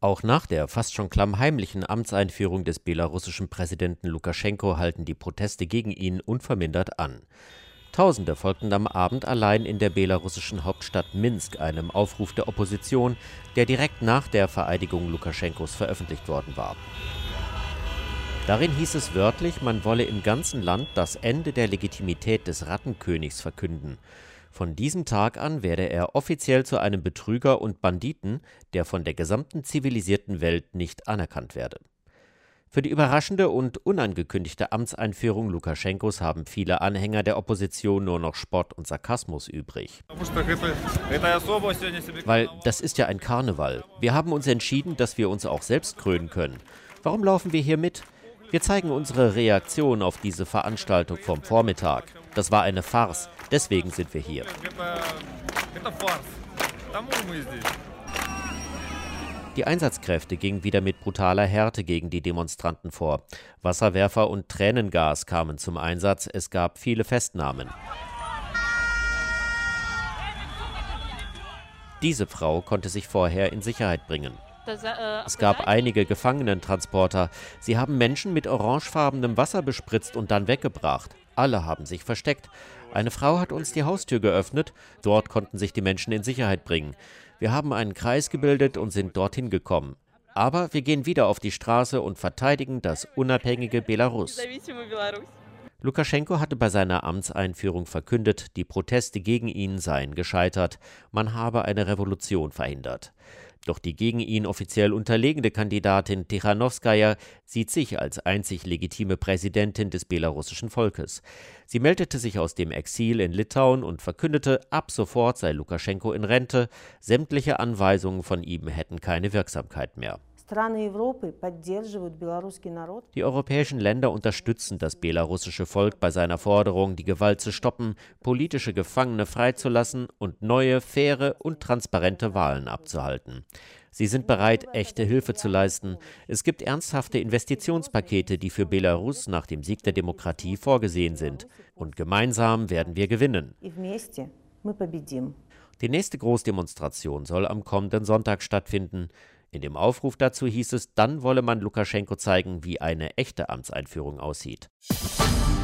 Auch nach der fast schon klammheimlichen Amtseinführung des belarussischen Präsidenten Lukaschenko halten die Proteste gegen ihn unvermindert an. Tausende folgten am Abend allein in der belarussischen Hauptstadt Minsk einem Aufruf der Opposition, der direkt nach der Vereidigung Lukaschenkos veröffentlicht worden war. Darin hieß es wörtlich, man wolle im ganzen Land das Ende der Legitimität des Rattenkönigs verkünden. Von diesem Tag an werde er offiziell zu einem Betrüger und Banditen, der von der gesamten zivilisierten Welt nicht anerkannt werde. Für die überraschende und unangekündigte Amtseinführung Lukaschenkos haben viele Anhänger der Opposition nur noch Spott und Sarkasmus übrig. Weil das ist ja ein Karneval. Wir haben uns entschieden, dass wir uns auch selbst krönen können. Warum laufen wir hier mit? Wir zeigen unsere Reaktion auf diese Veranstaltung vom Vormittag. Das war eine Farce, deswegen sind wir hier. Die Einsatzkräfte gingen wieder mit brutaler Härte gegen die Demonstranten vor. Wasserwerfer und Tränengas kamen zum Einsatz, es gab viele Festnahmen. Diese Frau konnte sich vorher in Sicherheit bringen. Es gab einige Gefangenentransporter. Sie haben Menschen mit orangefarbenem Wasser bespritzt und dann weggebracht. Alle haben sich versteckt. Eine Frau hat uns die Haustür geöffnet. Dort konnten sich die Menschen in Sicherheit bringen. Wir haben einen Kreis gebildet und sind dorthin gekommen. Aber wir gehen wieder auf die Straße und verteidigen das unabhängige Belarus. Lukaschenko hatte bei seiner Amtseinführung verkündet, die Proteste gegen ihn seien gescheitert. Man habe eine Revolution verhindert. Doch die gegen ihn offiziell unterlegene Kandidatin Tichanowskaja sieht sich als einzig legitime Präsidentin des belarussischen Volkes. Sie meldete sich aus dem Exil in Litauen und verkündete, ab sofort sei Lukaschenko in Rente, sämtliche Anweisungen von ihm hätten keine Wirksamkeit mehr. Die europäischen Länder unterstützen das belarussische Volk bei seiner Forderung, die Gewalt zu stoppen, politische Gefangene freizulassen und neue, faire und transparente Wahlen abzuhalten. Sie sind bereit, echte Hilfe zu leisten. Es gibt ernsthafte Investitionspakete, die für Belarus nach dem Sieg der Demokratie vorgesehen sind. Und gemeinsam werden wir gewinnen. Die nächste Großdemonstration soll am kommenden Sonntag stattfinden. In dem Aufruf dazu hieß es, dann wolle man Lukaschenko zeigen, wie eine echte Amtseinführung aussieht.